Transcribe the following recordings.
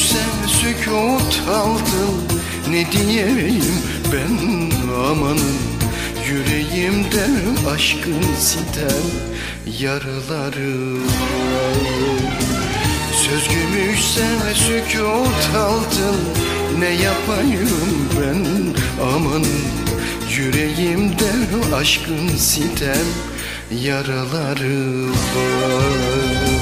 sükut aldın, ne diyeyim ben amanın. Yüreğimde aşkın sitem yaraları var. Söz gümüşse sükut aldın, ne yapayım ben amanın. Yüreğimde aşkın sitem yaraları var.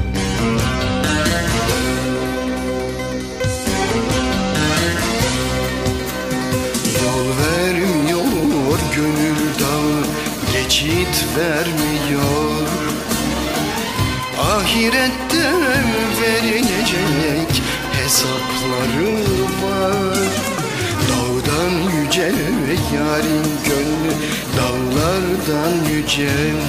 Yol vermiyor gönül dağı, geçit vermiyor. Ahirette verilecek hesapları var. Dağdan yüce yarın gönlü, dağlardan yüce.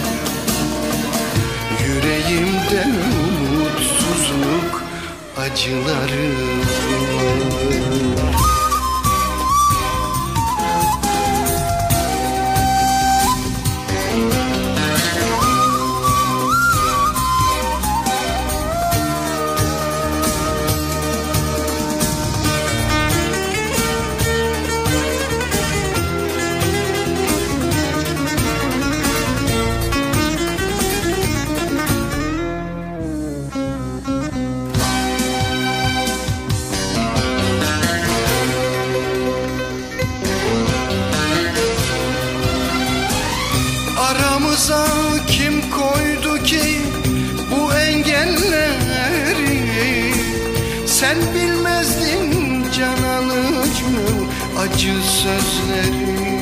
Yüreğimde umutsuzluk acıları var. Aramıza kim koydu ki bu engelleri? Sen bilmezdin can alıcı acı sözleri.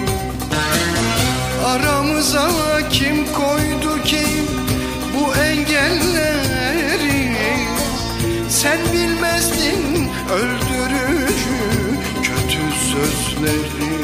Aramıza kim koydu ki bu engelleri? Sen bilmezdin öldürücü kötü sözleri.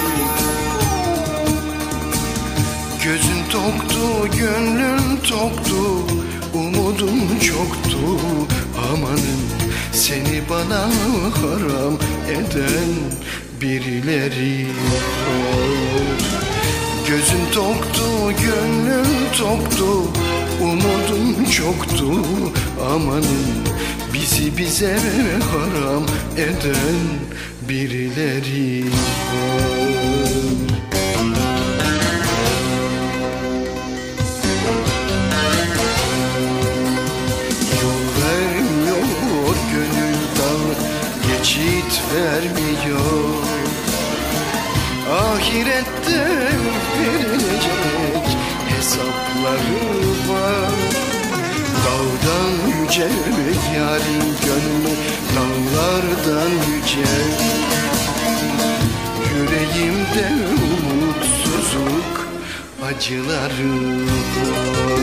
Gözün toktu, gönlün toktu, umudum çoktu amanın. Seni bana haram eden birileri var. Gözün toktu, gönlün toktu, umudum çoktu amanın. Bizi bize haram eden birileri var. Geçit vermiyor. Ahirette verilecek hesapları var. Dağdan yüce yarın gönlü, dağlardan yüce. Yüreğimde umutsuzluk acıları var.